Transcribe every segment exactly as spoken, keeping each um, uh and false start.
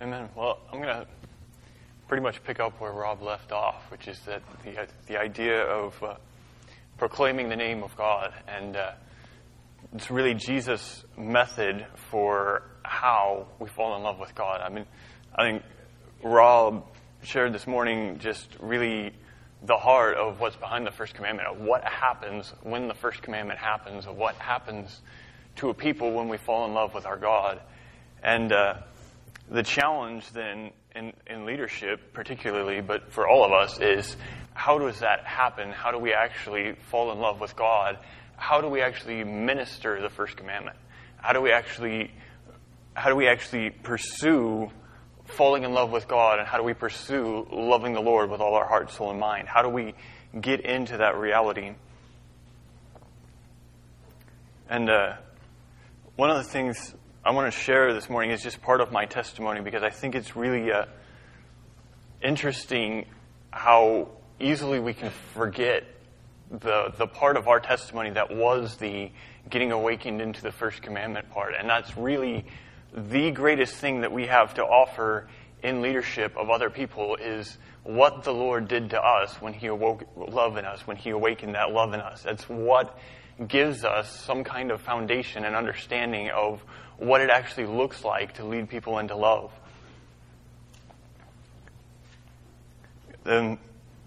Amen. Well, I'm going to pretty much pick up where Rob left off, which is that the the idea of uh, proclaiming the name of God. And uh, it's really Jesus' method for how we fall in love with God. I mean, I think Rob shared this morning just really the heart of what's behind the first commandment, of what happens when the first commandment happens, of what happens to a people when we fall in love with our God. And uh, the challenge then in, in leadership particularly, but for all of us, is how does that happen? How do we actually fall in love with God? How do we actually minister the first commandment? How do we actually, how do we actually pursue falling in love with God, and how do we pursue loving the Lord with all our heart, soul, and mind? How do we get into that reality? And uh, one of the things I want to share this morning is just part of my testimony, because I think it's really uh, interesting how easily we can forget the the part of our testimony that was the getting awakened into the first commandment part. And that's really the greatest thing that we have to offer in leadership of other people, is what the Lord did to us when He awoke love in us, when He awakened that love in us. That's what gives us some kind of foundation and understanding of what it actually looks like to lead people into love. And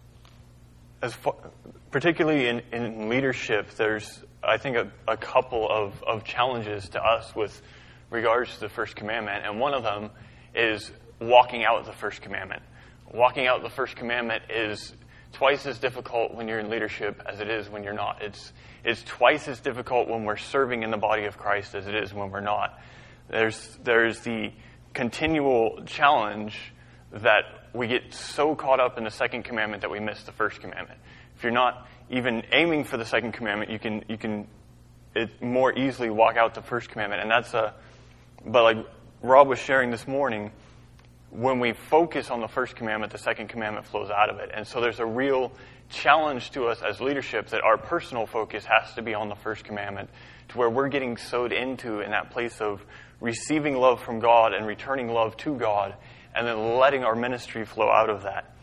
as far, particularly in, in leadership, there's, I think, a, a couple of, of challenges to us with regards to the first commandment. And one of them is walking out the first commandment. Walking out the first commandment is twice as difficult when you're in leadership as it is when you're not. It's it's twice as difficult when we're serving in the body of Christ as it is when we're not. There's there's the continual challenge that we get so caught up in the second commandment that we miss the first commandment. If you're not even aiming for the second commandment, you can you can it more easily walk out the first commandment. And that's a but like Rob was sharing this morning, when we focus on the first commandment, the second commandment flows out of it. And so there's a real challenge to us as leadership that our personal focus has to be on the first commandment, to where we're getting sowed into in that place of receiving love from God and returning love to God, and then letting our ministry flow out of that.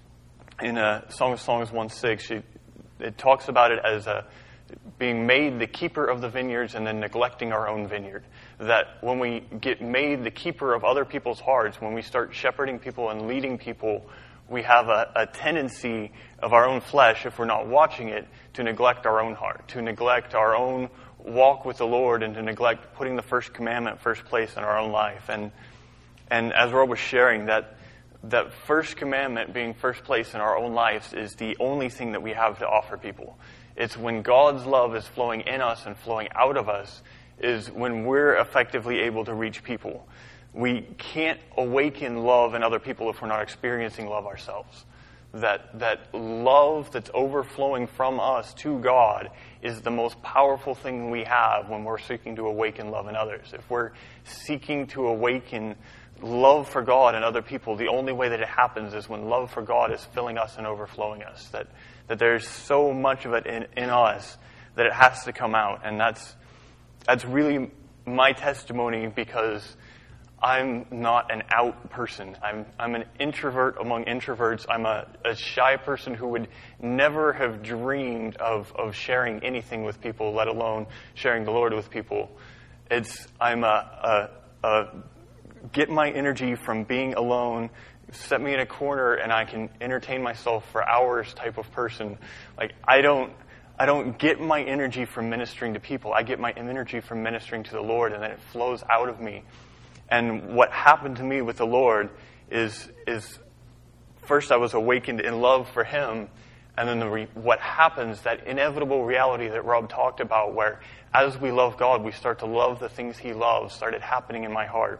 In uh, Song of Songs one six, it, it talks about it as a, being made the keeper of the vineyards and then neglecting our own vineyard. That when we get made the keeper of other people's hearts, when we start shepherding people and leading people, we have a, a tendency of our own flesh, if we're not watching it, to neglect our own heart, to neglect our own walk with the Lord, and to neglect putting the first commandment first place in our own life. And and as Rob was sharing, that that first commandment being first place in our own lives is the only thing that we have to offer people. It's when God's love is flowing in us and flowing out of us, is when we're effectively able to reach people. We can't awaken love in other people if we're not experiencing love ourselves. That that love that's overflowing from us to God is the most powerful thing we have when we're seeking to awaken love in others. If we're seeking to awaken love for God in other people, the only way that it happens is when love for God is filling us and overflowing us. That that there's so much of it in, in us that it has to come out. And that's that's really my testimony, because I'm not an out person. I'm I'm an introvert among introverts. I'm a, a shy person who would never have dreamed of, of sharing anything with people, let alone sharing the Lord with people. It's I'm a, a, a get my energy from being alone, set me in a corner and I can entertain myself for hours type of person. Like I don't I don't get my energy from ministering to people. I get my energy from ministering to the Lord, and then it flows out of me. And what happened to me with the Lord is, is first I was awakened in love for Him, and then the re, what happens, that inevitable reality that Rob talked about, where as we love God, we start to love the things He loves, started happening in my heart.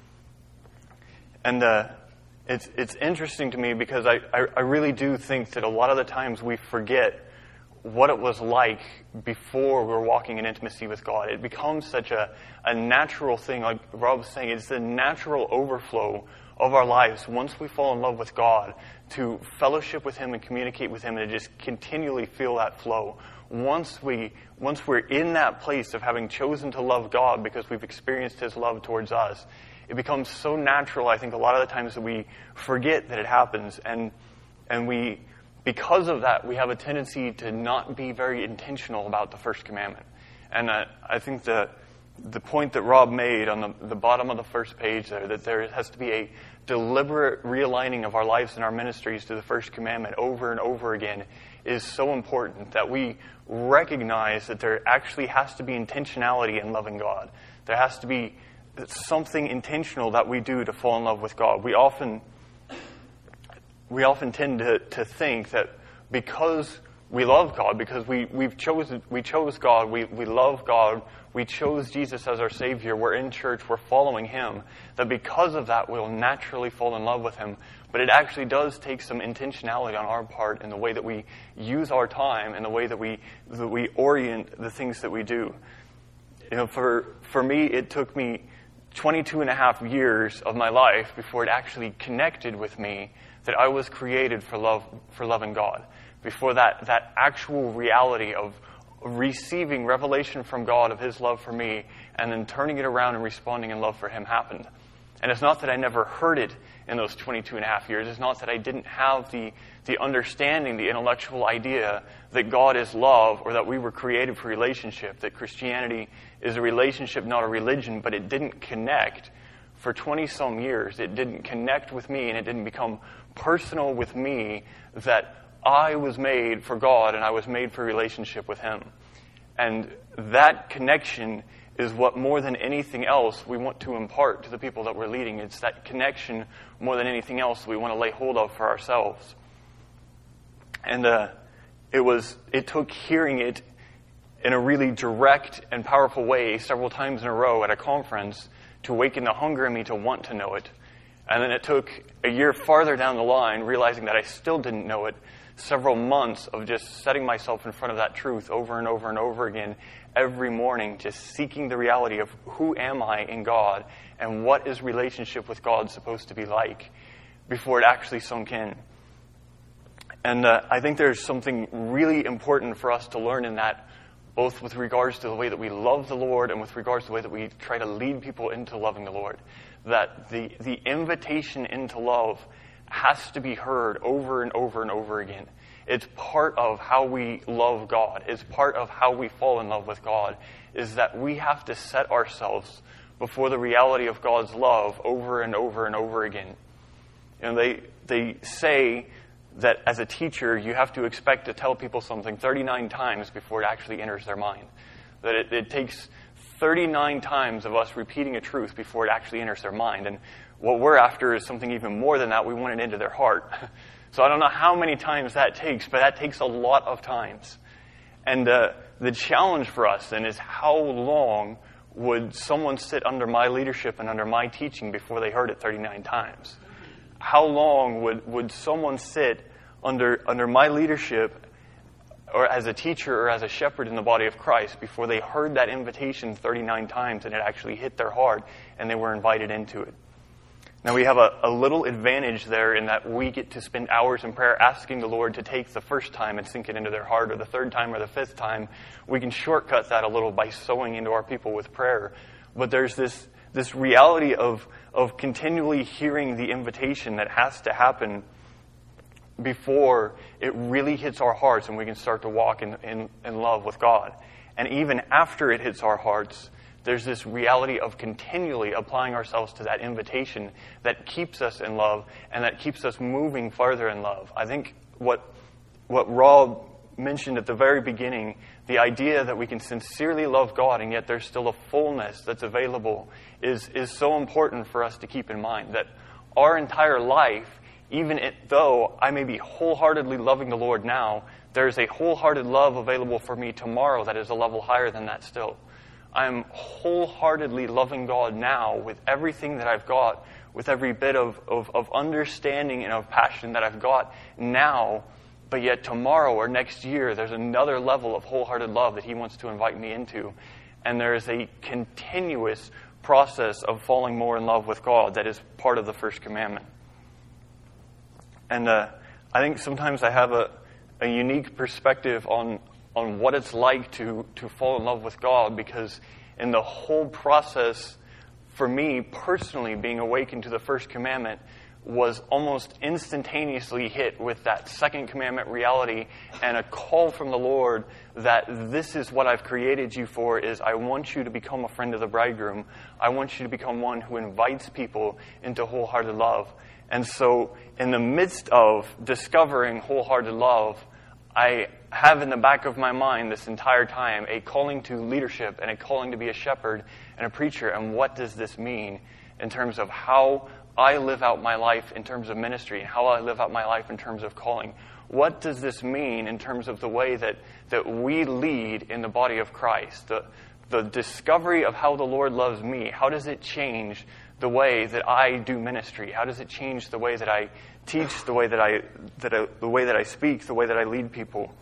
And uh, it's it's interesting to me, because I, I, I really do think that a lot of the times we forget what it was like before we were walking in intimacy with God. It becomes such a, a natural thing, like Rob was saying, it's the natural overflow of our lives once we fall in love with God, to fellowship with Him and communicate with Him, and to just continually feel that flow. Once we, once we're in that place of having chosen to love God because we've experienced His love towards us, it becomes so natural, I think, a lot of the times that we forget that it happens. And and we, because of that, we have a tendency to not be very intentional about the first commandment. And uh, I think the the point that Rob made on the, the bottom of the first page there, that there has to be a deliberate realigning of our lives and our ministries to the first commandment over and over again, is so important, that we recognize that there actually has to be intentionality in loving God. There has to be something intentional that we do to fall in love with God. We often we often tend to, to think that because we love God, because we, we've chosen, we chose God, we, we love God, we chose Jesus as our Savior, we're in church, we're following Him, that because of that we'll naturally fall in love with Him. But it actually does take some intentionality on our part in the way that we use our time and the way that we that we orient the things that we do. You know, for for me, it took me twenty-two and a half years of my life before it actually connected with me that I was created for love, for loving God. Before that, that actual reality of receiving revelation from God of His love for me and then turning it around and responding in love for Him happened. And it's not that I never heard it in those twenty-two and a half years. It's not that I didn't have the, the understanding, the intellectual idea that God is love, or that we were created for relationship, that Christianity is a relationship, not a religion, but it didn't connect. For twenty-some years, it didn't connect with me, and it didn't become personal with me that I was made for God and I was made for relationship with Him. And that connection is what, more than anything else, we want to impart to the people that we're leading. It's that connection, more than anything else, we want to lay hold of for ourselves. And uh, it was it took hearing it in a really direct and powerful way several times in a row at a conference to awaken the hunger in me to want to know it. And then it took a year farther down the line, realizing that I still didn't know it, several months of just setting myself in front of that truth over and over and over again every morning, just seeking the reality of who am I in God and what is relationship with God supposed to be like before it actually sunk in. And uh, I think there's something really important for us to learn in that, both with regards to the way that we love the Lord and with regards to the way that we try to lead people into loving the Lord. That the, the invitation into love has to be heard over and over and over again. It's part of how we love God. It's part of how we fall in love with God, is that we have to set ourselves before the reality of God's love over and over and over again. You know, they they say that as a teacher, you have to expect to tell people something thirty-nine times before it actually enters their mind. That it, it takes thirty-nine times of us repeating a truth before it actually enters their mind. And what we're after is something even more than that. We want it into their heart. So I don't know how many times that takes, but that takes a lot of times. And uh, the challenge for us then is, how long would someone sit under my leadership and under my teaching before they heard it thirty-nine times? How long would, would someone sit under under my leadership, or as a teacher or as a shepherd in the body of Christ, before they heard that invitation thirty-nine times and it actually hit their heart and they were invited into it? Now, we have a, a little advantage there in that we get to spend hours in prayer asking the Lord to take the first time and sink it into their heart, or the third time or the fifth time. We can shortcut that a little by sowing into our people with prayer. But there's this this reality of, of continually hearing the invitation that has to happen before it really hits our hearts and we can start to walk in, in, in love with God. And even after it hits our hearts, there's this reality of continually applying ourselves to that invitation that keeps us in love and that keeps us moving farther in love. I think what what Rob mentioned at the very beginning, the idea that we can sincerely love God and yet there's still a fullness that's available, is, is so important for us to keep in mind. That our entire life, even it, though I may be wholeheartedly loving the Lord now, there's a wholehearted love available for me tomorrow that is a level higher than that still. I'm wholeheartedly loving God now with everything that I've got, with every bit of, of, of understanding and of passion that I've got now, but yet tomorrow or next year there's another level of wholehearted love that He wants to invite me into. And there is a continuous process of falling more in love with God that is part of the first commandment. And uh, I think sometimes I have a, a unique perspective on on what it's like to, to fall in love with God, because in the whole process for me personally, being awakened to the first commandment was almost instantaneously hit with that second commandment reality and a call from the Lord that this is what I've created you for, is I want you to become a friend of the bridegroom. I want you to become one who invites people into wholehearted love. And so in the midst of discovering wholehearted love, I have in the back of my mind this entire time a calling to leadership and a calling to be a shepherd and a preacher. And what does this mean in terms of how I live out my life in terms of ministry and how I live out my life in terms of calling? What does this mean in terms of the way that, that we lead in the body of Christ? The, the discovery of how the Lord loves me, how does it change the way that I do ministry? How does it change the way that I teach, the way that I, that I, the way that I speak, the way that I lead people?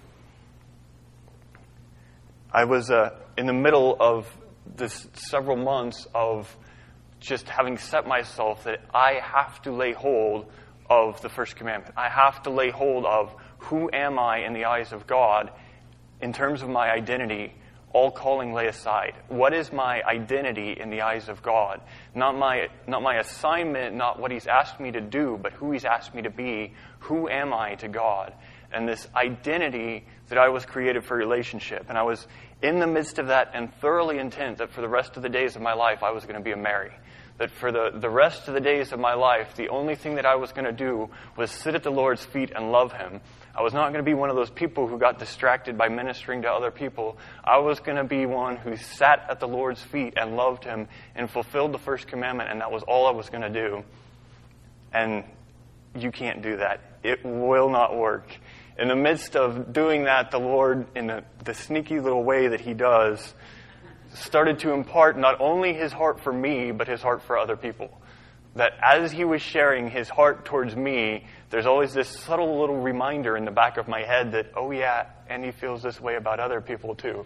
I was uh, in the middle of this several months of just having set myself that I have to lay hold of the first commandment. I have to lay hold of who am I in the eyes of God in terms of my identity, all calling lay aside. What is my identity in the eyes of God? Not my, not my assignment, not what He's asked me to do, but who He's asked me to be. Who am I to God? And this identity that I was created for relationship. And I was in the midst of that and thoroughly intent that for the rest of the days of my life, I was going to be a Mary. That for the, the rest of the days of my life, the only thing that I was going to do was sit at the Lord's feet and love Him. I was not going to be one of those people who got distracted by ministering to other people. I was going to be one who sat at the Lord's feet and loved Him and fulfilled the first commandment, and that was all I was going to do. And you can't do that. It will not work. In the midst of doing that, the Lord, in the, the sneaky little way that He does, started to impart not only His heart for me, but His heart for other people. That as He was sharing His heart towards me, there's always this subtle little reminder in the back of my head that, oh yeah, and He feels this way about other people too.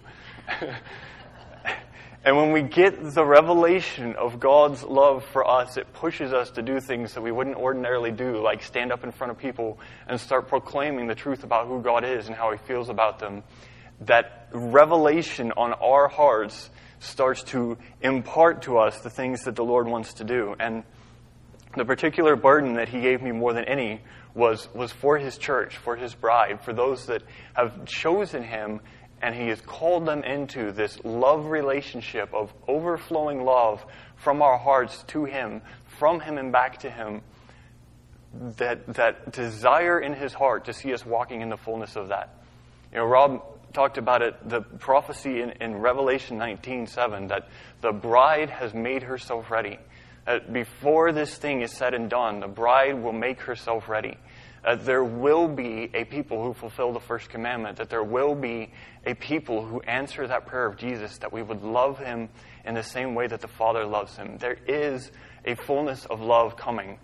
And when we get the revelation of God's love for us, it pushes us to do things that we wouldn't ordinarily do, like stand up in front of people and start proclaiming the truth about who God is and how He feels about them. That revelation on our hearts starts to impart to us the things that the Lord wants to do. And the particular burden that He gave me more than any was, was for His church, for His bride, for those that have chosen Him, and He has called them into this love relationship of overflowing love from our hearts to Him, from Him and back to Him. That, that desire in His heart to see us walking in the fullness of that. You know, Rob talked about it, the prophecy in, in Revelation nineteen seven, that the bride has made herself ready. That before this thing is said and done, the bride will make herself ready. That there will be a people who fulfill the first commandment. That there will be a people who answer that prayer of Jesus, that we would love Him in the same way that the Father loves Him. There is a fullness of love coming.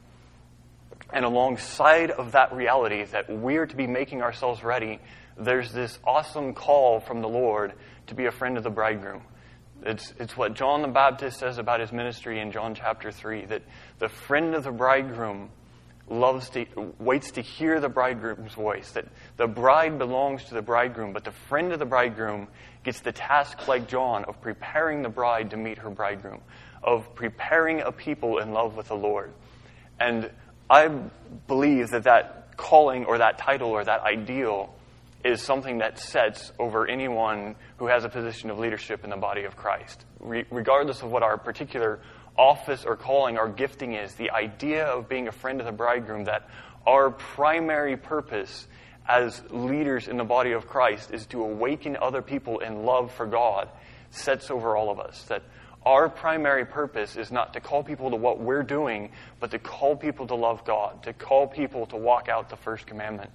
And alongside of that reality that we're to be making ourselves ready, there's this awesome call from the Lord to be a friend of the bridegroom. It's, it's what John the Baptist says about his ministry in John chapter three, that the friend of the bridegroom loves to, waits to hear the bridegroom's voice, that the bride belongs to the bridegroom, but the friend of the bridegroom gets the task, like John, of preparing the bride to meet her bridegroom, of preparing a people in love with the Lord. And I believe that that calling or that title or that ideal is something that sets over anyone who has a position of leadership in the body of Christ. Re- regardless of what our particular office or calling, our gifting is, the idea of being a friend of the bridegroom, that our primary purpose as leaders in the body of Christ is to awaken other people in love for God, sets over all of us. That our primary purpose is not to call people to what we're doing, but to call people to love God, to call people to walk out the first commandment.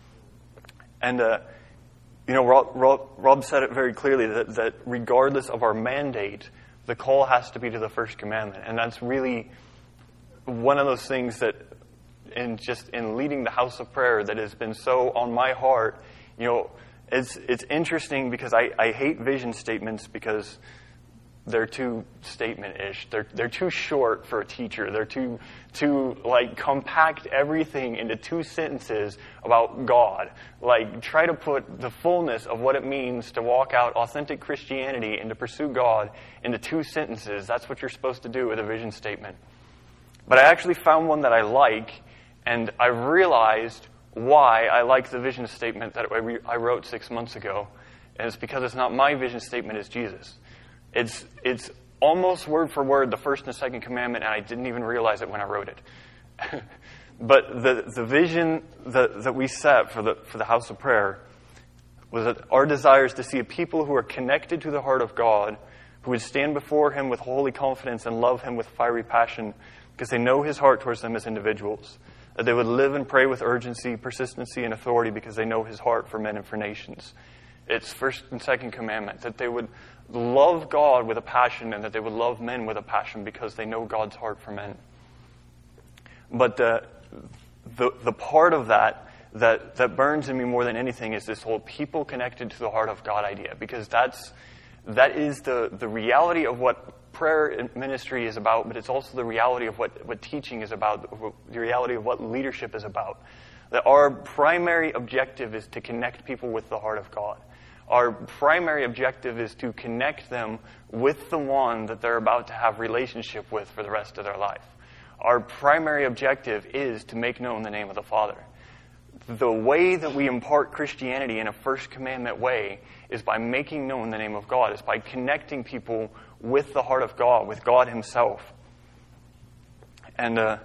And, uh, you know, Rob, Rob, Rob said it very clearly, that, that regardless of our mandate, the call has to be to the first commandment. And that's really one of those things that, in just in leading the house of prayer, that has been so on my heart. You know, it's it's interesting because I, I hate vision statements, because they're too statement-ish. They're they're too short for a teacher. They're too too like compact everything into two sentences about God. Like try to put the fullness of what it means to walk out authentic Christianity and to pursue God into two sentences. That's what you're supposed to do with a vision statement. But I actually found one that I like, and I realized why I like the vision statement that I, re- I wrote six months ago. And it's because it's not my vision statement, it's Jesus. It's it's almost word for word the first and the second commandment, and I didn't even realize it when I wrote it. But the the vision that, that we set for the for the house of prayer was that our desire is to see a people who are connected to the heart of God, who would stand before Him with holy confidence and love Him with fiery passion, because they know His heart towards them as individuals. That they would live and pray with urgency, persistency, and authority because they know His heart for men and for nations. It's first and second commandment, that they would love God with a passion and that they would love men with a passion because they know God's heart for men. But the the, the part of that, that that burns in me more than anything is this whole people connected to the heart of God idea, because that's that is the, the reality of what prayer ministry is about, but it's also the reality of what, what teaching is about, the reality of what leadership is about. That our primary objective is to connect people with the heart of God. Our primary objective is to connect them with the one that they're about to have relationship with for the rest of their life. Our primary objective is to make known the name of the Father. The way that we impart Christianity in a first commandment way is by making known the name of God. It's by connecting people with the heart of God, with God Himself. And uh,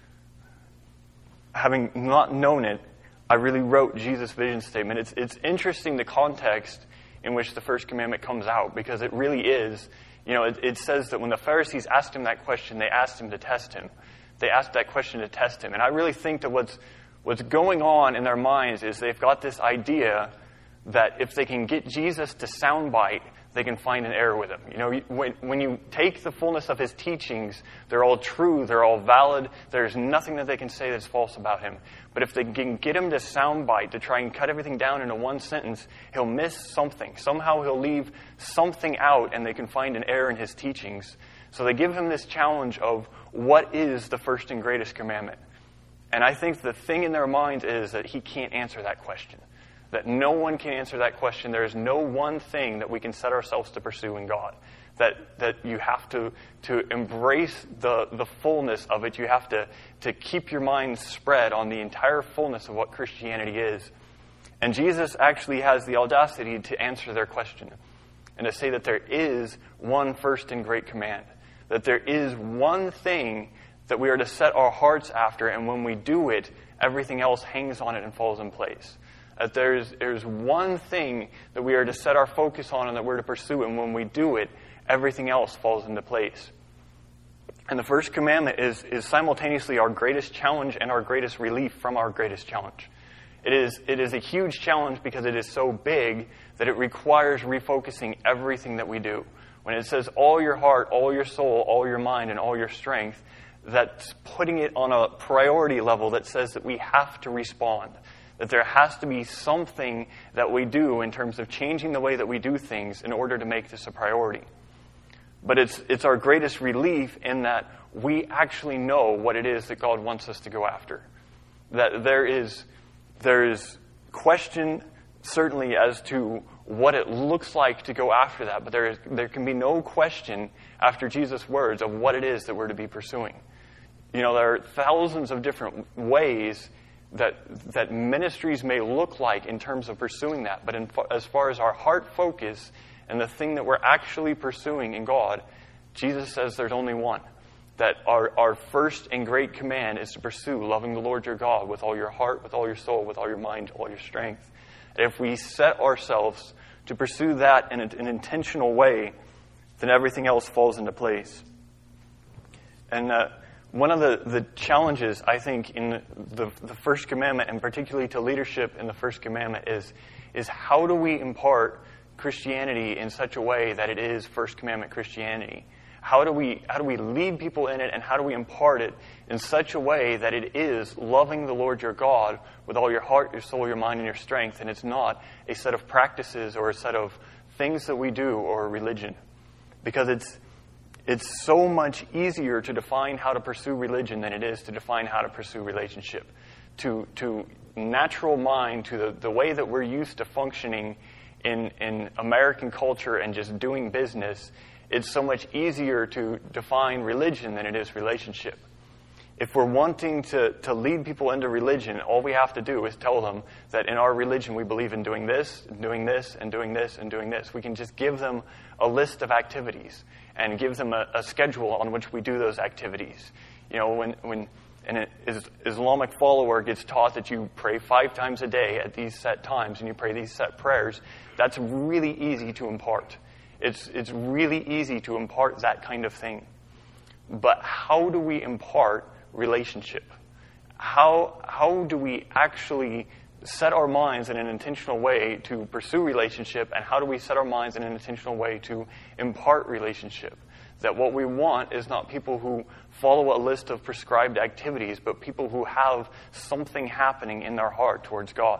having not known it, I really wrote Jesus' vision statement. It's it's interesting the context in which the first commandment comes out, because it really is, you know, it, it says that when the Pharisees asked Him that question, they asked Him to test Him. They asked that question to test Him. And I really think that what's what's going on in their minds is they've got this idea that if they can get Jesus to soundbite, they can find an error with Him. You know, when, when you take the fullness of His teachings, they're all true, they're all valid, there's nothing that they can say that's false about Him. But if they can get Him to soundbite, to try and cut everything down into one sentence, He'll miss something. Somehow He'll leave something out, and they can find an error in His teachings. So they give Him this challenge of what is the first and greatest commandment. And I think the thing in their minds is that He can't answer that question. That no one can answer that question. There is no one thing that we can set ourselves to pursue in God. That that you have to to embrace the, the fullness of it. You have to, to keep your mind spread on the entire fullness of what Christianity is. And Jesus actually has the audacity to answer their question and to say that there is one first and great command. That there is one thing that we are to set our hearts after, and when we do it, everything else hangs on it and falls in place. That there's there's one thing that we are to set our focus on and that we're to pursue, and when we do it, everything else falls into place. And the first commandment is, is simultaneously our greatest challenge and our greatest relief from our greatest challenge. It is it is a huge challenge because it is so big that it requires refocusing everything that we do. When it says all your heart, all your soul, all your mind, and all your strength, that's putting it on a priority level that says that we have to respond. That there has to be something that we do in terms of changing the way that we do things in order to make this a priority. But it's it's our greatest relief in that we actually know what it is that God wants us to go after. That there is there is question certainly as to what it looks like to go after that, but there is there can be no question after Jesus' words of what it is that we're to be pursuing. You know, there are thousands of different ways that that ministries may look like in terms of pursuing that. But in, as far as our heart focus and the thing that we're actually pursuing in God, Jesus says there's only one. That our, our first and great command is to pursue loving the Lord your God with all your heart, with all your soul, with all your mind, all your strength. And if we set ourselves to pursue that in an intentional way, then everything else falls into place. And uh, one of the, the challenges, I think, in the, the first commandment, and particularly to leadership in the first commandment, is, is how do we impart Christianity in such a way that it is first commandment Christianity? How do we how do we lead people in it, and how do we impart it in such a way that it is loving the Lord your God with all your heart, your soul, your mind, and your strength, and it's not a set of practices or a set of things that we do or a religion? because it's it's so much easier to define how to pursue religion than it is to define how to pursue relationship. To to natural mind, to the, the way that we're used to functioning in, in American culture and just doing business, it's so much easier to define religion than it is relationship. If we're wanting to, to lead people into religion, all we have to do is tell them that in our religion we believe in doing this, and doing this, and doing this, and doing this. We can just give them a list of activities and give them a, a schedule on which we do those activities. You know, when, when an Islamic follower gets taught that you pray five times a day at these set times and you pray these set prayers, that's really easy to impart. It's, it's really easy to impart that kind of thing. But how do we impart relationship? How how do we actually set our minds in an intentional way to pursue relationship, and how do we set our minds in an intentional way to impart relationship? That what we want is not people who follow a list of prescribed activities, but people who have something happening in their heart towards God.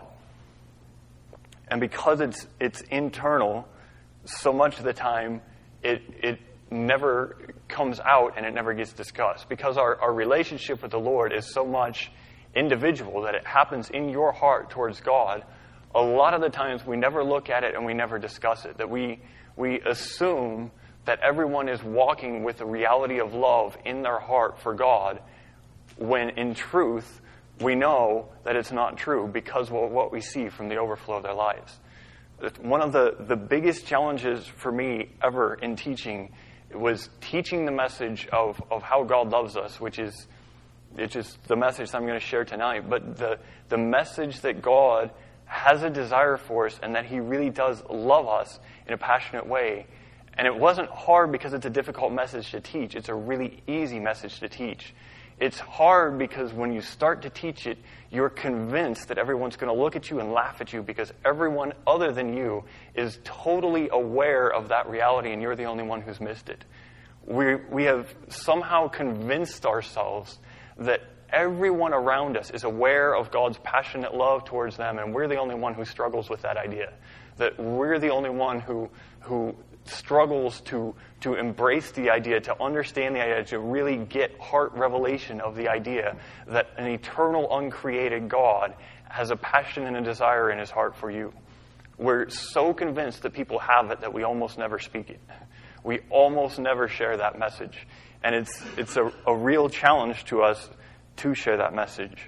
And because it's it's internal, so much of the time it it never comes out and it never gets discussed. Because our, our relationship with the Lord is so much individual, that it happens in your heart towards God, a lot of the times we never look at it and we never discuss it. That we we assume that everyone is walking with the reality of love in their heart for God, when in truth we know that it's not true because of what we see from the overflow of their lives. One of the, the biggest challenges for me ever in teaching was teaching the message of, of how God loves us, which is it's just the message that I'm going to share tonight. But the, the message that God has a desire for us and that He really does love us in a passionate way. And it wasn't hard because it's a difficult message to teach. It's a really easy message to teach. It's hard because when you start to teach it, you're convinced that everyone's going to look at you and laugh at you because everyone other than you is totally aware of that reality and you're the only one who's missed it. We we have somehow convinced ourselves that everyone around us is aware of God's passionate love towards them, and we're the only one who struggles with that idea. That we're the only one who who struggles to to embrace the idea, to understand the idea, to really get heart revelation of the idea that an eternal, uncreated God has a passion and a desire in His heart for you. We're so convinced that people have it that we almost never speak it. We almost never share that message. And it's it's a, a real challenge to us to share that message.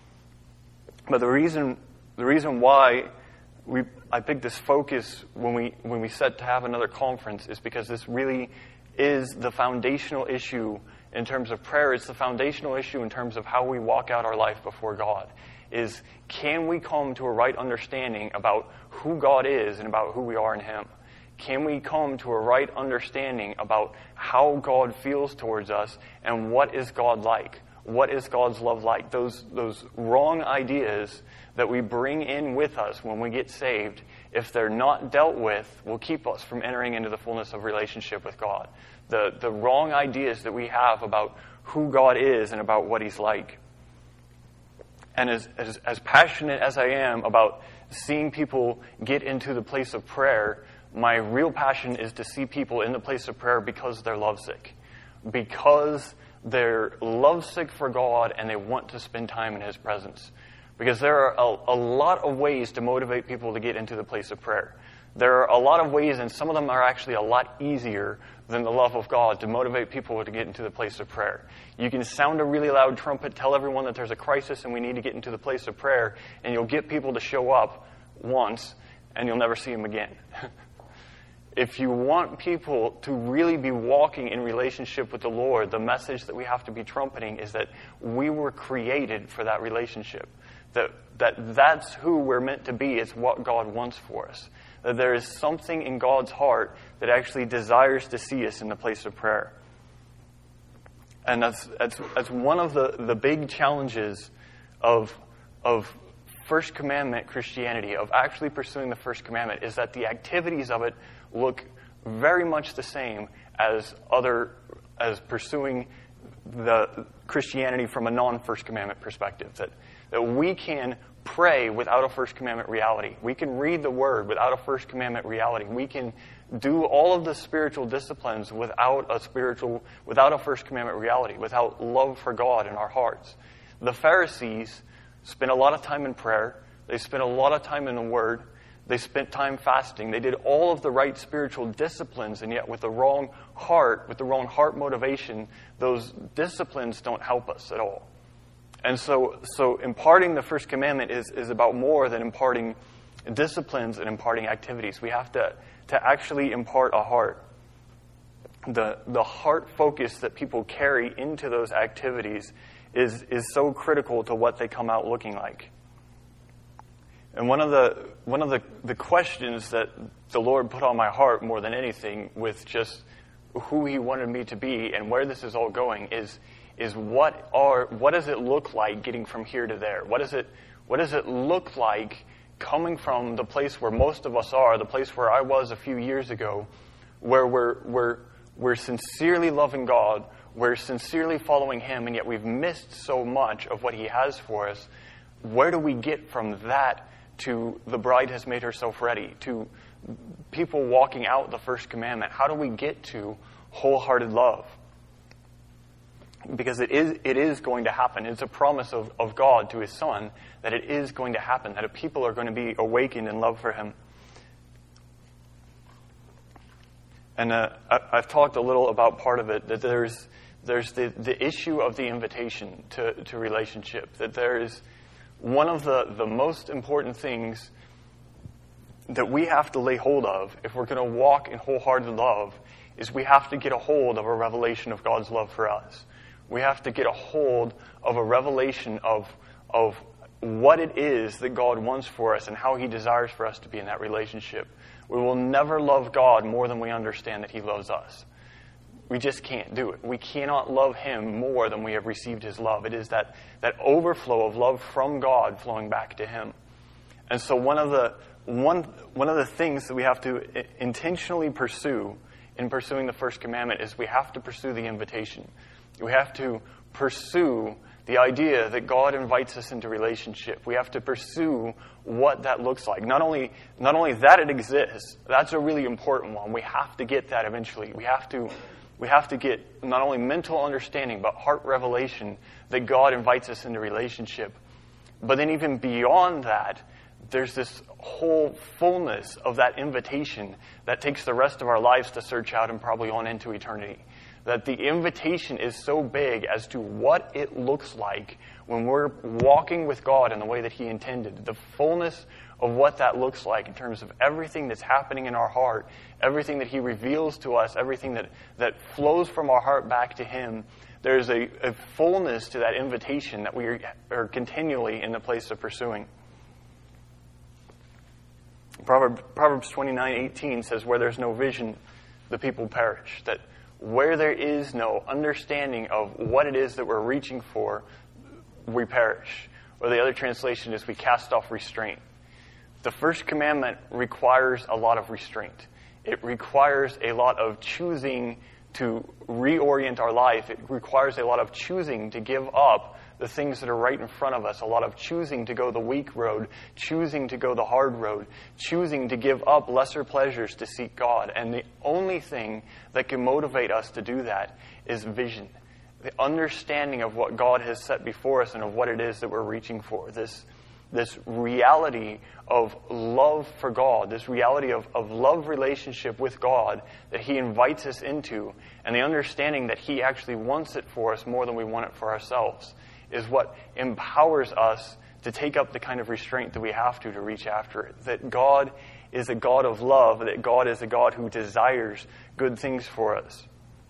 But the reason the reason why we I picked this focus when we when we set to have another conference is because this really is the foundational issue in terms of prayer. It's the foundational issue in terms of how we walk out our life before God. Is can we come to a right understanding about who God is and about who we are in Him? Can we come to a right understanding about how God feels towards us and what is God like? What is God's love like? Those those wrong ideas that we bring in with us when we get saved, if they're not dealt with, will keep us from entering into the fullness of relationship with God. The the wrong ideas that we have about who God is and about what He's like. And as as, as passionate as I am about seeing people get into the place of prayer, my real passion is to see people in the place of prayer because they're lovesick. Because they're lovesick for God and they want to spend time in His presence. Because there are a, a lot of ways to motivate people to get into the place of prayer. There are a lot of ways, and some of them are actually a lot easier than the love of God to motivate people to get into the place of prayer. You can sound a really loud trumpet, tell everyone that there's a crisis and we need to get into the place of prayer, and you'll get people to show up once, and you'll never see them again. If you want people to really be walking in relationship with the Lord, the message that we have to be trumpeting is that we were created for that relationship. That, that that's who we're meant to be. It's what God wants for us. That there is something in God's heart that actually desires to see us in the place of prayer. And that's that's, that's one of the, the big challenges of of First Commandment Christianity, of actually pursuing the First Commandment, is that the activities of it look very much the same as other as pursuing the Christianity from a non-First Commandment perspective. That that we can pray without a First Commandment reality. We can read the Word without a First Commandment reality. We can do all of the spiritual disciplines without a spiritual, without a first commandment reality, without love for God in our hearts. The Pharisees spent a lot of time in prayer. They spent a lot of time in the Word. They spent time fasting. They did all of the right spiritual disciplines, and yet with the wrong heart, with the wrong heart motivation, those disciplines don't help us at all. And so, so imparting the first commandment is, is about more than imparting disciplines and imparting activities. We have to, to actually impart a heart. The, the heart focus that people carry into those activities is, is so critical to what they come out looking like. And one of the one of the, the questions that the Lord put on my heart more than anything with just who He wanted me to be and where this is all going is is what are what does it look like getting from here to there? What does it what does it look like coming from the place where most of us are, the place where I was a few years ago, where we're we're we're sincerely loving God, we're sincerely following Him, and yet we've missed so much of what He has for us. Where do we get from that to the bride has made herself ready, to people walking out the first commandment? How do we get to wholehearted love? Because it is it is going to happen. It's a promise of, of God to His Son that it is going to happen, that people are going to be awakened in love for Him. And uh, I, I've talked a little about part of it, that there's there's the, the issue of the invitation to, to relationship, that there is one of the, the most important things that we have to lay hold of if we're going to walk in wholehearted love is we have to get a hold of a revelation of God's love for us. We have to get a hold of a revelation of, of what it is that God wants for us and how He desires for us to be in that relationship. We will never love God more than we understand that He loves us. We just can't do it. We cannot love Him more than we have received His love. It is that, that overflow of love from God flowing back to Him. And so one of the one one of the things that we have to intentionally pursue in pursuing the first commandment is we have to pursue the invitation. We have to pursue the idea that God invites us into relationship. We have to pursue what that looks like. Not only not only that it exists, that's a really important one. We have to get that eventually. We have to We have to get not only mental understanding, but heart revelation that God invites us into relationship. But then even beyond that, there's this whole fullness of that invitation that takes the rest of our lives to search out and probably on into eternity. That the invitation is so big as to what it looks like when we're walking with God in the way that He intended. The fullness of what that looks like in terms of everything that's happening in our heart, everything that He reveals to us, everything that, that flows from our heart back to Him. There's a, a fullness to that invitation that we are, are continually in the place of pursuing. Proverbs, Proverbs twenty-nine eighteen says, where there's no vision, the people perish. That where there is no understanding of what it is that we're reaching for, we perish. Or the other translation is we cast off restraint. The first commandment requires a lot of restraint. It requires a lot of choosing to reorient our life. It requires a lot of choosing to give up the things that are right in front of us, a lot of choosing to go the weak road, choosing to go the hard road, choosing to give up lesser pleasures to seek God. And the only thing that can motivate us to do that is vision. The understanding of what God has set before us and of what it is that we're reaching for. This This reality of love for God, this reality of, of love relationship with God that He invites us into, and the understanding that He actually wants it for us more than we want it for ourselves, is what empowers us to take up the kind of restraint that we have to to reach after it. That God is a God of love, that God is a God who desires good things for us.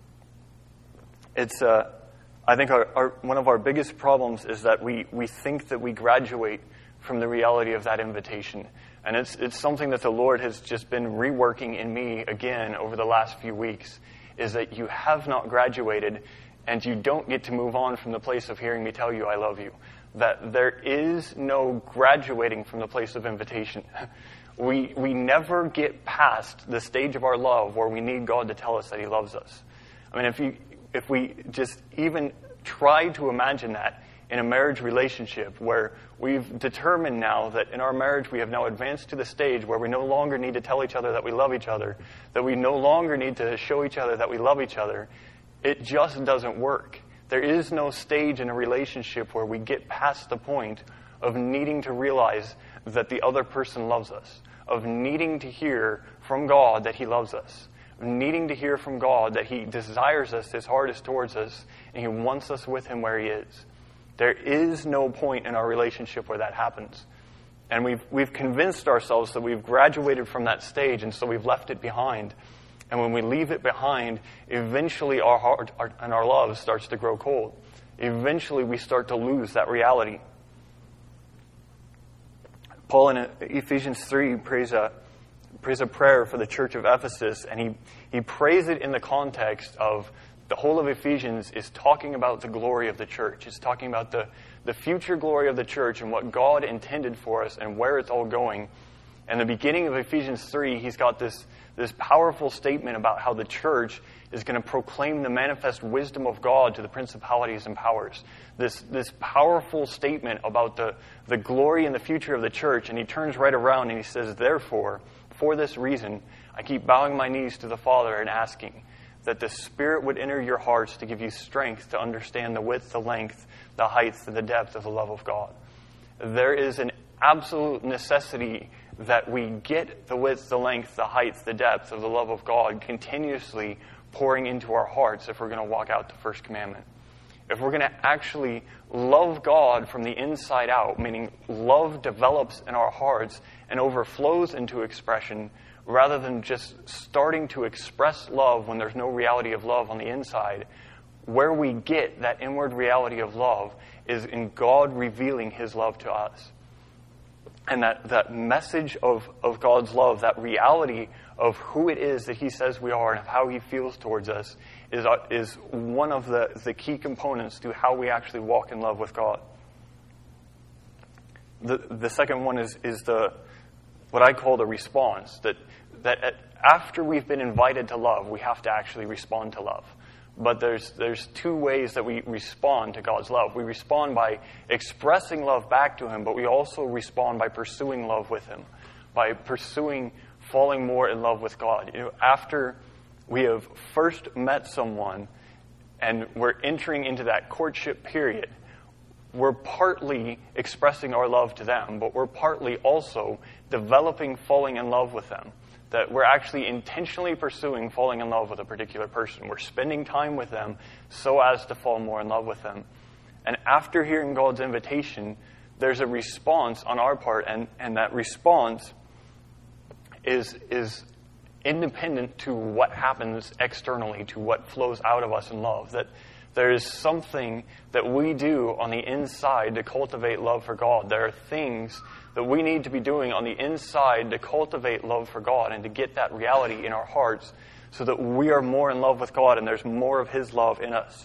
It's, uh, I think our, our, one of our biggest problems is that we, we think that we graduate from the reality of that invitation. And it's it's something that the Lord has just been reworking in me again over the last few weeks, is that you have not graduated and you don't get to move on from the place of hearing me tell you I love you. That there is no graduating from the place of invitation. We we never get past the stage of our love where we need God to tell us that He loves us. I mean, if you if we just even try to imagine that in a marriage relationship where we've determined now that in our marriage we have now advanced to the stage where we no longer need to tell each other that we love each other, that we no longer need to show each other that we love each other, it just doesn't work. There is no stage in a relationship where we get past the point of needing to realize that the other person loves us, of needing to hear from God that He loves us, of needing to hear from God that He desires us, His heart is towards us, and He wants us with Him where He is. There is no point in our relationship where that happens. And we've, we've convinced ourselves that we've graduated from that stage, and so we've left it behind. And when we leave it behind, eventually our heart our, and our love starts to grow cold. Eventually we start to lose that reality. Paul in Ephesians three prays a, prays a prayer for the church of Ephesus, and he, he prays it in the context of the whole of Ephesians is talking about the glory of the church. It's talking about the, the future glory of the church and what God intended for us and where it's all going. And the beginning of Ephesians three, he's got this, this powerful statement about how the church is going to proclaim the manifest wisdom of God to the principalities and powers. This, this powerful statement about the, the glory and the future of the church. And he turns right around and he says, therefore, for this reason, I keep bowing my knees to the Father and asking that the Spirit would enter your hearts to give you strength to understand the width, the length, the height, and the depth of the love of God. There is an absolute necessity that we get the width, the length, the height, the depth of the love of God continuously pouring into our hearts if we're going to walk out the first commandment. If we're going to actually love God from the inside out, meaning love develops in our hearts and overflows into expression, rather than just starting to express love when there's no reality of love on the inside, where we get that inward reality of love is in God revealing His love to us. And that, that message of, of God's love, that reality of who it is that He says we are and of how He feels towards us is, uh, is one of the, the key components to how we actually walk in love with God. The, the second one is, is the what I call the response, that, that at, after we've been invited to love, we have to actually respond to love. But there's there's two ways that we respond to God's love. We respond by expressing love back to Him, but we also respond by pursuing love with Him, by pursuing falling more in love with God. You know, after we have first met someone and we're entering into that courtship period, we're partly expressing our love to them, but we're partly also developing falling in love with them. That we're actually intentionally pursuing falling in love with a particular person. We're spending time with them so as to fall more in love with them. And after hearing God's invitation, there's a response on our part, and, and that response is, is independent to what happens externally, to what flows out of us in love. That there is something that we do on the inside to cultivate love for God. There are things that we need to be doing on the inside to cultivate love for God and to get that reality in our hearts so that we are more in love with God and there's more of His love in us.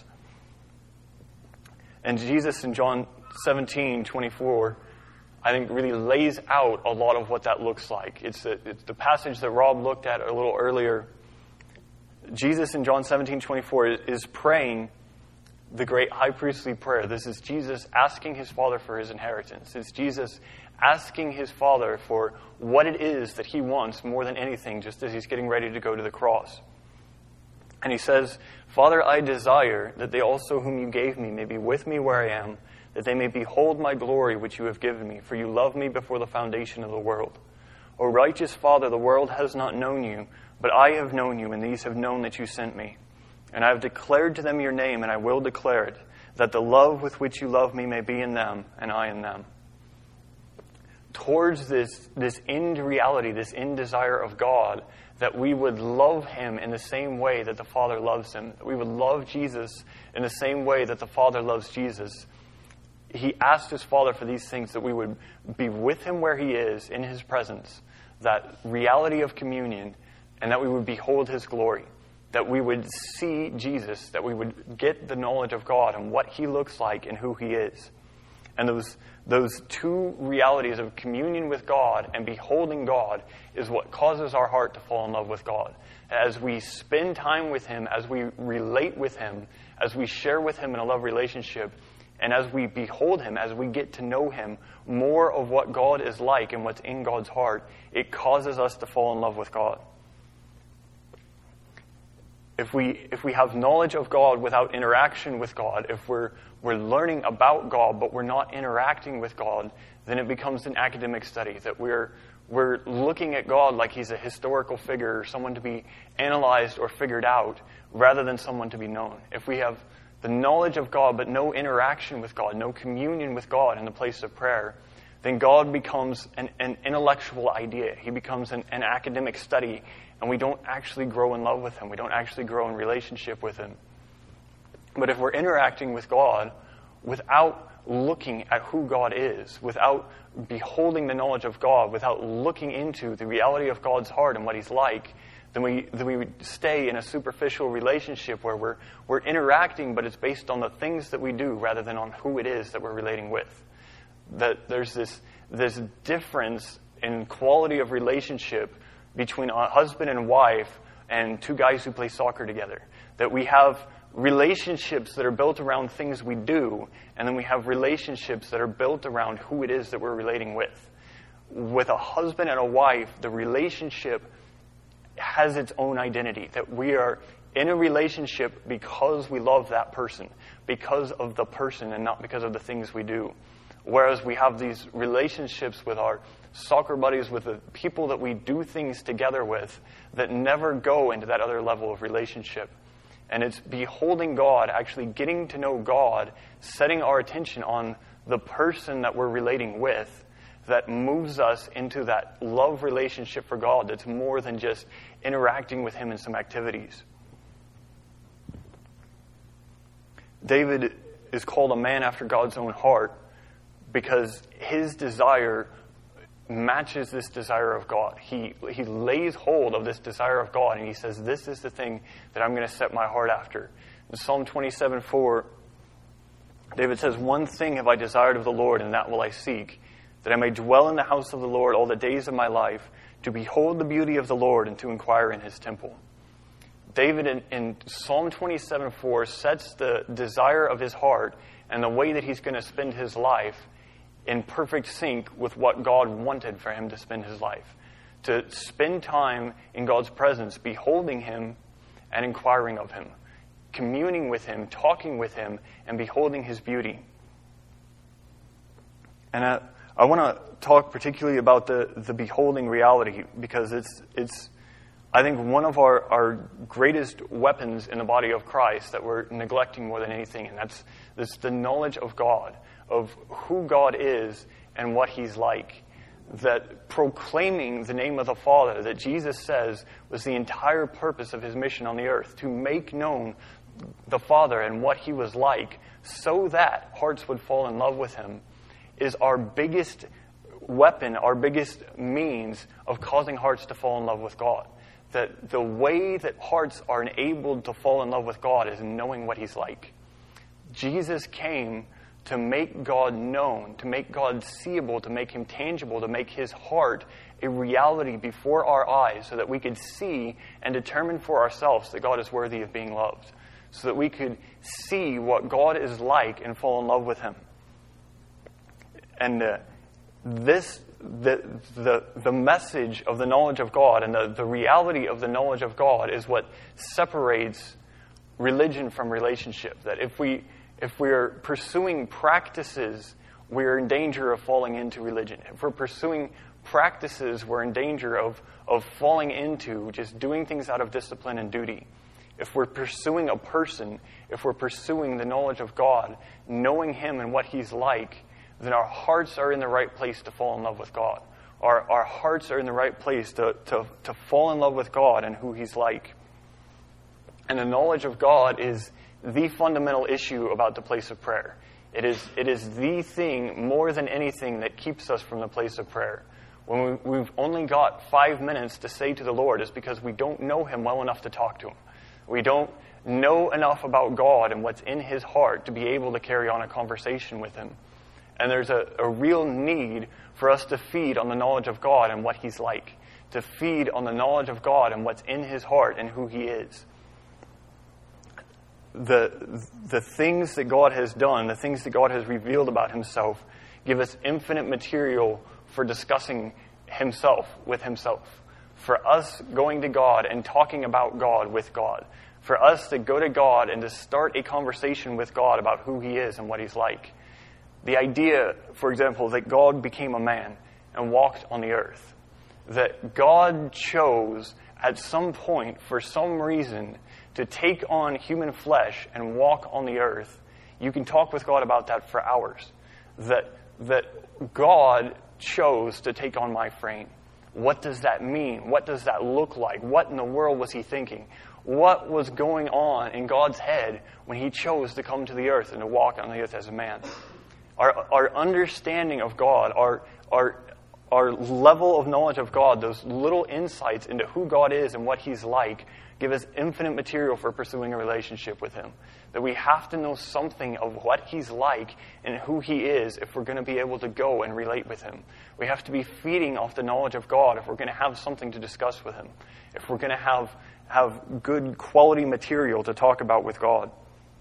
And Jesus in John seventeen twenty-four, I think, really lays out a lot of what that looks like. It's the, it's the passage that Rob looked at a little earlier. Jesus in John seventeen twenty-four is praying the great high priestly prayer. This is Jesus asking His Father for His inheritance. It's Jesus asking His Father for what it is that He wants more than anything, just as He's getting ready to go to the cross. And He says, Father, I desire that they also whom you gave me may be with me where I am, that they may behold my glory which you have given me, for you loved me before the foundation of the world. O righteous Father, the world has not known you, but I have known you, and these have known that you sent me. And I have declared to them your name, and I will declare it, that the love with which you love me may be in them, and I in them. Towards this, this end reality, this end desire of God, that we would love Him in the same way that the Father loves Him, that we would love Jesus in the same way that the Father loves Jesus. He asked His Father for these things, that we would be with Him where He is, in His presence, that reality of communion, and that we would behold His glory. That we would see Jesus, that we would get the knowledge of God and what He looks like and who He is. And those those two realities of communion with God and beholding God is what causes our heart to fall in love with God. As we spend time with Him, as we relate with Him, as we share with Him in a love relationship, And as we behold him, as we get to know him, more of what God is like and what's in God's heart, it causes us to fall in love with God. If we if we have knowledge of God without interaction with God, if we're we're learning about God but we're not interacting with God, then it becomes an academic study, that we're we're looking at God like he's a historical figure or someone to be analyzed or figured out rather than someone to be known. If we have the knowledge of God but no interaction with God, no communion with God in the place of prayer, then God becomes an, an intellectual idea. He becomes an, an academic study, and we don't actually grow in love with him. We don't actually grow in relationship with him. But if we're interacting with God without looking at who God is, without beholding the knowledge of God, without looking into the reality of God's heart and what he's like, then we then we stay in a superficial relationship where we're we're interacting, but it's based on the things that we do rather than on who it is that we're relating with. That there's this this difference in quality of relationship between a husband and wife and two guys who play soccer together. That we have relationships that are built around things we do, and then we have relationships that are built around who it is that we're relating with. With a husband and a wife, the relationship has its own identity, that we are in a relationship because we love that person, because of the person and not because of the things we do. Whereas we have these relationships with our soccer buddies, with the people that we do things together with, that never go into that other level of relationship. And it's beholding God, actually getting to know God, setting our attention on the person that we're relating with, that moves us into that love relationship for God that's more than just interacting with him in some activities. David is called a man after God's own heart because his desire matches this desire of God. He he lays hold of this desire of God, and he says, this is the thing that I'm going to set my heart after. In Psalm twenty-seven four, David says, one thing have I desired of the Lord, and that will I seek, that I may dwell in the house of the Lord all the days of my life, to behold the beauty of the Lord and to inquire in his temple. David in, in Psalm twenty-seven four sets the desire of his heart and the way that he's going to spend his life in perfect sync with what God wanted for him to spend his life. To spend time in God's presence, beholding him and inquiring of him, communing with him, talking with him, and beholding his beauty. And I, I want to talk particularly about the, the beholding reality, because it's, it's I think, one of our, our greatest weapons in the body of Christ that we're neglecting more than anything, and that's, that's the knowledge of God, of who God is and what he's like. That proclaiming the name of the Father, that Jesus says was the entire purpose of his mission on the earth, to make known the Father and what he was like so that hearts would fall in love with him, is our biggest weapon, our biggest means of causing hearts to fall in love with God. That the way that hearts are enabled to fall in love with God is knowing what he's like. Jesus came to make God known, to make God seeable, to make him tangible, to make his heart a reality before our eyes so that we could see and determine for ourselves that God is worthy of being loved. So that we could see what God is like and fall in love with him. And uh, this, the, the the message of the knowledge of God and the, the reality of the knowledge of God is what separates religion from relationship. That if we if we're pursuing practices, we're in danger of falling into religion. If we're pursuing practices, we're in danger of, of falling into just doing things out of discipline and duty. If we're pursuing a person, if we're pursuing the knowledge of God, knowing him and what he's like, then our hearts are in the right place to fall in love with God. Our our hearts are in the right place to, to, to fall in love with God and who he's like. And the knowledge of God is the fundamental issue about the place of prayer. It is it is the thing more than anything that keeps us from the place of prayer. When we, we've only got five minutes to say to the Lord, it's because we don't know him well enough to talk to him. We don't know enough about God and what's in his heart to be able to carry on a conversation with him. And there's a, a real need for us to feed on the knowledge of God and what he's like. To feed on the knowledge of God and what's in his heart and who he is. the the things that God has done, the things that God has revealed about himself, give us infinite material for discussing himself with himself. For us going to God and talking about God with God. For us to go to God and to start a conversation with God about who he is and what he's like. The idea, for example, that God became a man and walked on the earth. That God chose at some point, for some reason, to take on human flesh and walk on the earth. You can talk with God about that for hours. That, that God chose to take on my frame. What does that mean? What does that look like? What in the world was he thinking? What was going on in God's head when he chose to come to the earth and to walk on the earth as a man? Our, our understanding of God, our, our, our level of knowledge of God, those little insights into who God is and what he's like, give us infinite material for pursuing a relationship with him. That we have to know something of what he's like and who he is if we're going to be able to go and relate with him. We have to be feeding off the knowledge of God if we're going to have something to discuss with him. If we're going to have, have good quality material to talk about with God.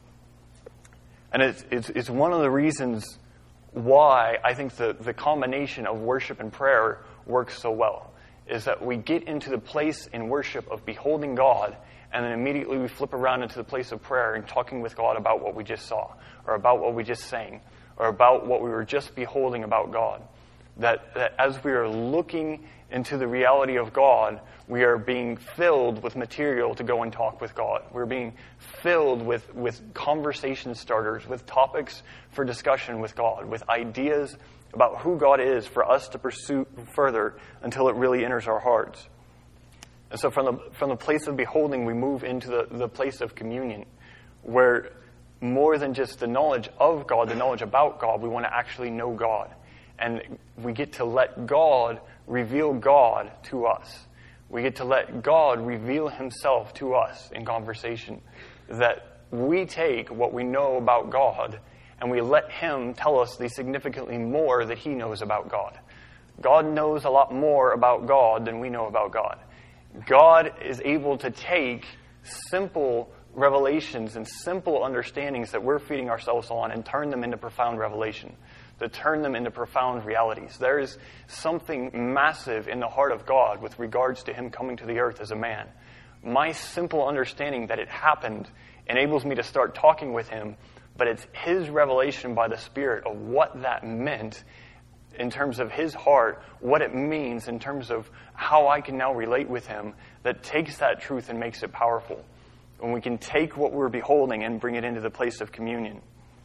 And it's, it's, it's one of the reasons why I think the, the combination of worship and prayer works so well. Is that we get into the place in worship of beholding God, and then immediately we flip around into the place of prayer and talking with God about what we just saw, or about what we just sang, or about what we were just beholding about God. That, that as we are looking into the reality of God, we are being filled with material to go and talk with God. We're being filled with, with conversation starters, with topics for discussion with God, with ideas about who God is for us to pursue further until it really enters our hearts. And so from the from the place of beholding, we move into the, the place of communion, where more than just the knowledge of God, the knowledge about God, we want to actually know God. And we get to let God reveal God to us. We get to let God reveal himself to us in conversation. That we take what we know about God and we let him tell us the significantly more that he knows about God. God knows a lot more about God than we know about God. God is able to take simple revelations and simple understandings that we're feeding ourselves on and turn them into profound revelation, to turn them into profound realities. There is something massive in the heart of God with regards to him coming to the earth as a man. My simple understanding that it happened enables me to start talking with him, but it's his revelation by the Spirit of what that meant in terms of his heart, what it means in terms of how I can now relate with him, that takes that truth and makes it powerful. When we can take what we're beholding and bring it into the place of communion.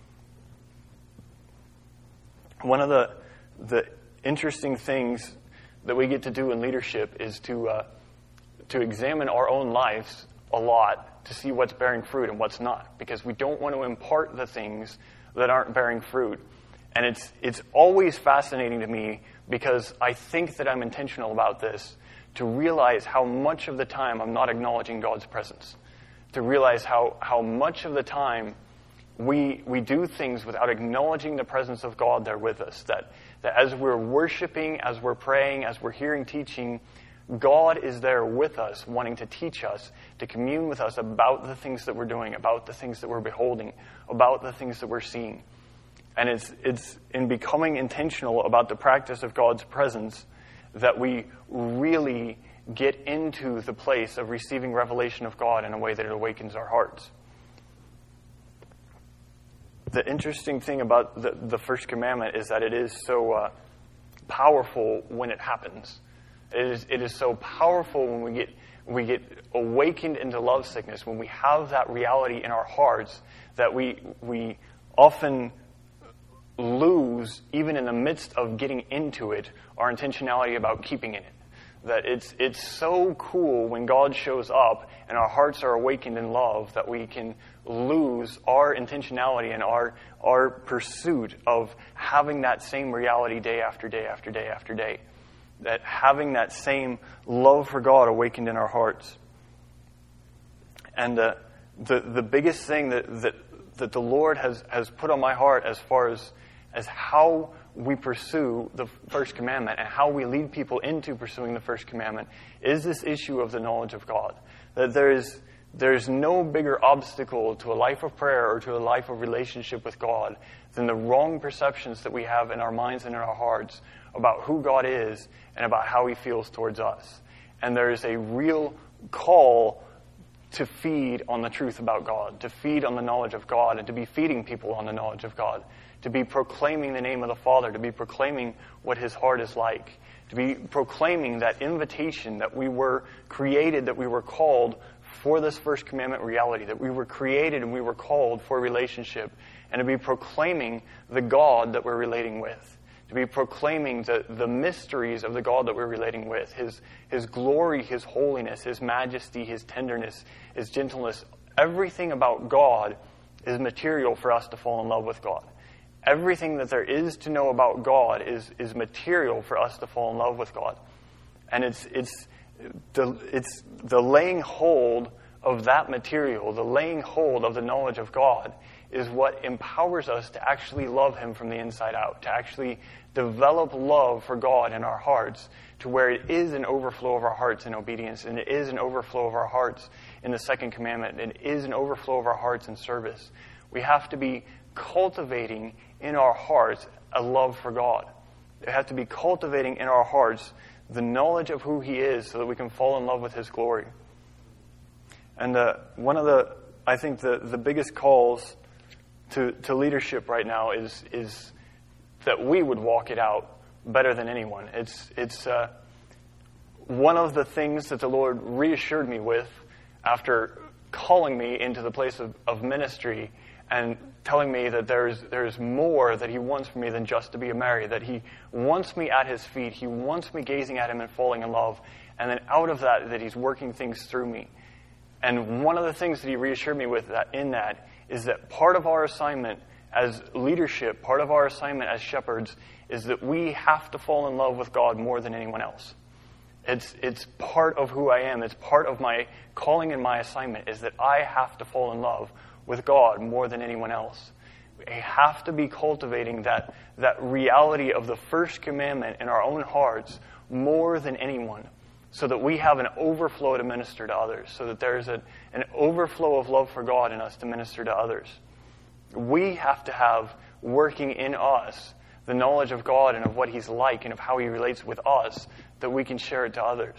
One of the the interesting things that we get to do in leadership is to uh, to examine our own lives a lot to see what's bearing fruit and what's not, because we don't want to impart the things that aren't bearing fruit. And it's it's always fascinating to me, because I think that I'm intentional about this, to realize how much of the time I'm not acknowledging God's presence. To realize how, how much of the time we we do things without acknowledging the presence of God there with us. That, that as we're worshiping, as we're praying, as we're hearing teaching, God is there with us, wanting to teach us, to commune with us about the things that we're doing, about the things that we're beholding, about the things that we're seeing. And it's it's in becoming intentional about the practice of God's presence that we really get into the place of receiving revelation of God in a way that it awakens our hearts. The interesting thing about the, the first commandment is that it is so uh, powerful when it happens. It is it is so powerful when we get we get awakened into love sickness, when we have that reality in our hearts, that we we often lose, even in the midst of getting into it, our intentionality about keeping in it. That it's it's so cool when God shows up and our hearts are awakened in love that we can lose our intentionality and our our pursuit of having that same reality day after day after day after day. That having that same love for God awakened in our hearts. And uh, the the biggest thing that, that that the Lord has, has put on my heart as far as as how we pursue the first commandment and how we lead people into pursuing the first commandment is this issue of the knowledge of God. That there is There's no bigger obstacle to a life of prayer or to a life of relationship with God than the wrong perceptions that we have in our minds and in our hearts about who God is and about how he feels towards us. And there is a real call to feed on the truth about God, to feed on the knowledge of God, and to be feeding people on the knowledge of God, to be proclaiming the name of the Father, to be proclaiming what his heart is like, to be proclaiming that invitation that we were created, that we were called for this first commandment reality, that we were created and we were called for a relationship, and to be proclaiming the God that we're relating with, to be proclaiming the, the mysteries of the God that we're relating with, his, his glory, his holiness, his majesty, his tenderness, his gentleness. Everything about God is material for us to fall in love with God. Everything that there is to know about God is, is material for us to fall in love with God. And it's, it's, the, it's the laying hold of that material, the laying hold of the knowledge of God, is what empowers us to actually love him from the inside out, to actually develop love for God in our hearts, to where it is an overflow of our hearts in obedience, and it is an overflow of our hearts in the second commandment, and it is an overflow of our hearts in service. We have to be cultivating in our hearts a love for God. We have to be cultivating in our hearts the knowledge of who he is so that we can fall in love with his glory. And uh, one of the, I think the, the biggest calls to, to leadership right now is is that we would walk it out better than anyone. It's it's uh, one of the things that the Lord reassured me with after calling me into the place of, of ministry and telling me that there's there's more that he wants from me than just to be a Mary, that he wants me at his feet, he wants me gazing at him and falling in love, and then out of that, that he's working things through me. And one of the things that he reassured me with that in that is that part of our assignment as leadership, part of our assignment as shepherds, is that we have to fall in love with God more than anyone else. It's it's part of who I am. It's part of my calling and my assignment is that I have to fall in love with God more than anyone else. We have to be cultivating that, that reality of the first commandment in our own hearts more than anyone, so that we have an overflow to minister to others, so that there's a, an overflow of love for God in us to minister to others. We have to have working in us the knowledge of God and of what he's like and of how he relates with us, that we can share it to others.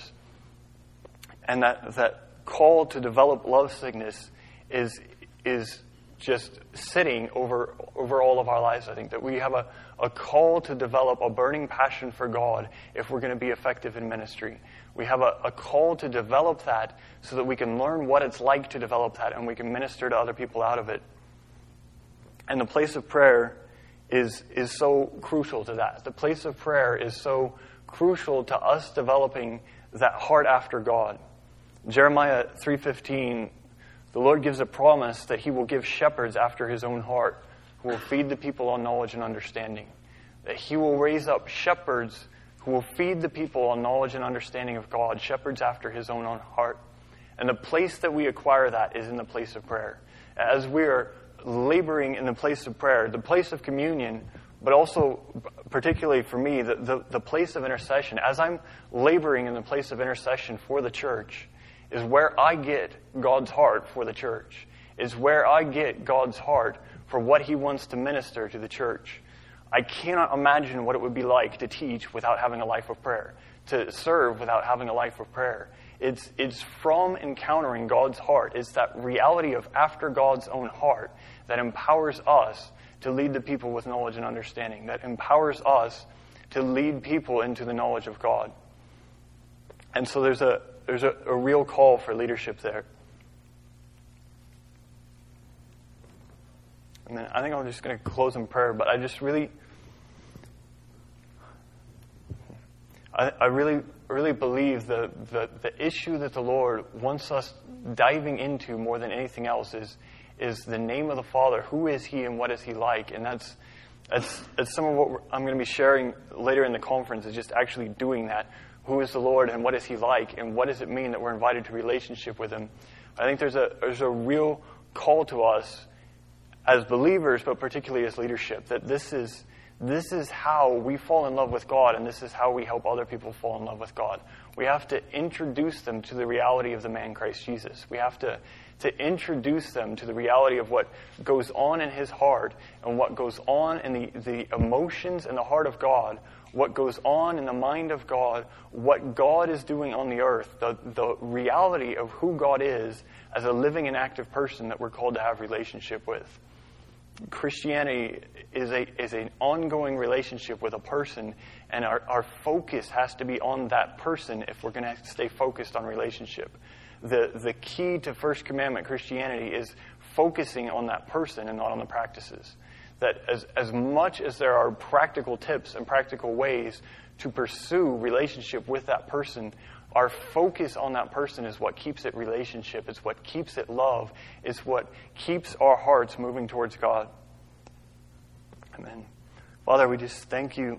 And that, that call to develop love sickness is is just sitting over over all of our lives. I think that we have a, a call to develop a burning passion for God if we're going to be effective in ministry. We have a, a call to develop that so that we can learn what it's like to develop that and we can minister to other people out of it. And the place of prayer is is so crucial to that. The place of prayer is so crucial to us developing that heart after God. Jeremiah three fifteen, the Lord gives a promise that he will give shepherds after his own heart who will feed the people on knowledge and understanding. That he will raise up shepherds who will feed the people on knowledge and understanding of God, shepherds after his own heart. And the place that we acquire that is in the place of prayer. As we are laboring in the place of prayer, the place of communion, but also, particularly for me, the, the, the place of intercession, as I'm laboring in the place of intercession for the church, is where I get God's heart for the church. Is where I get God's heart for what he wants to minister to the church. I cannot imagine what it would be like to teach without having a life of prayer, to serve without having a life of prayer. It's, it's from encountering God's heart. It's that reality of after God's own heart that empowers us to lead the people with knowledge and understanding, that empowers us to lead people into the knowledge of God. And so there's a There's a, a real call for leadership there. And then I think I'm just going to close in prayer, but I just really, I, I really, really believe the, the, the issue that the Lord wants us diving into more than anything else is, is the name of the Father. Who is he and what is he like? And that's, that's, that's some of what we're, I'm going to be sharing later in the conference, is just actually doing that. Who is the Lord and what is he like and what does it mean that we're invited to relationship with him? I think there's a there's a real call to us as believers, but particularly as leadership, that this is this is how we fall in love with God, and this is how we help other people fall in love with God. We have to introduce them to the reality of the man Christ Jesus. We have to, to introduce them to the reality of what goes on in his heart and what goes on in the, the emotions and the heart of God, what goes on in the mind of God, what God is doing on the earth, the, the reality of who God is as a living and active person that we're called to have relationship with. Christianity is a is an ongoing relationship with a person, and our, our focus has to be on that person if we're going to stay focused on relationship. The the key to First Commandment Christianity is focusing on that person and not on the practices. That as, as much as there are practical tips and practical ways to pursue relationship with that person, our focus on that person is what keeps it relationship. It's what keeps it love. It's what keeps our hearts moving towards God. Amen. Father, we just thank you,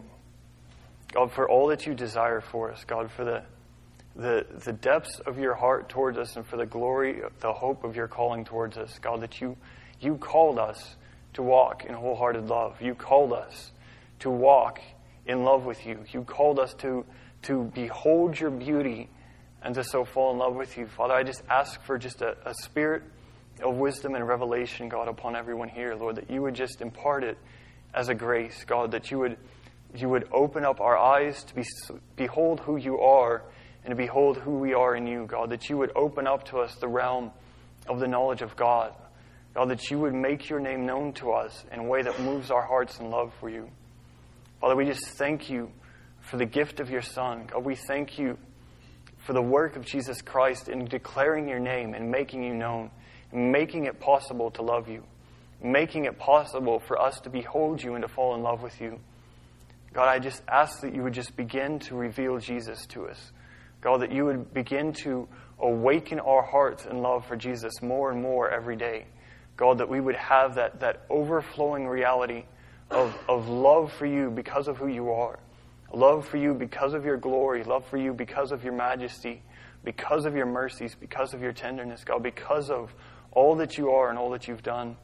God, for all that you desire for us. God, for the the the depths of your heart towards us, and for the glory, the hope of your calling towards us. God, that you you called us to walk in wholehearted love. You called us to walk in love with you. You called us to to behold your beauty and to so fall in love with you. Father, I just ask for just a, a spirit of wisdom and revelation, God, upon everyone here, Lord, that you would just impart it as a grace, God, that you would you would open up our eyes to be, behold who you are and to behold who we are in you, God, that you would open up to us the realm of the knowledge of God, God, that you would make your name known to us in a way that moves our hearts in love for you. Father, we just thank you for the gift of your Son. God, we thank you for the work of Jesus Christ in declaring your name and making you known, and making it possible to love you, making it possible for us to behold you and to fall in love with you. God, I just ask that you would just begin to reveal Jesus to us. God, that you would begin to awaken our hearts in love for Jesus more and more every day. God, that we would have that, that overflowing reality of, of love for you because of who you are. Love for you because of your glory. Love for you because of your majesty, because of your mercies, because of your tenderness, God, because of all that you are and all that you've done.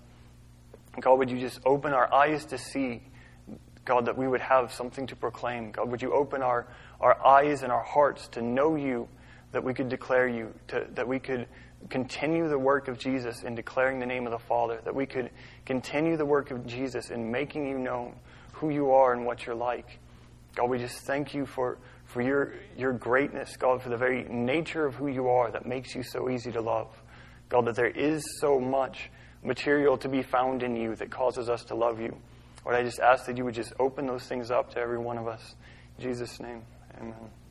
God, would you just open our eyes to see, God, that we would have something to proclaim. God, would you open our, our eyes and our hearts to know you, that we could declare you, to, that we could continue the work of Jesus in declaring the name of the Father, that we could continue the work of Jesus in making you known who you are and what you're like. God, we just thank you for, for your, your greatness, God, for the very nature of who you are that makes you so easy to love. God, that there is so much material to be found in you that causes us to love you. Lord, I just ask that you would just open those things up to every one of us. In Jesus' name, amen.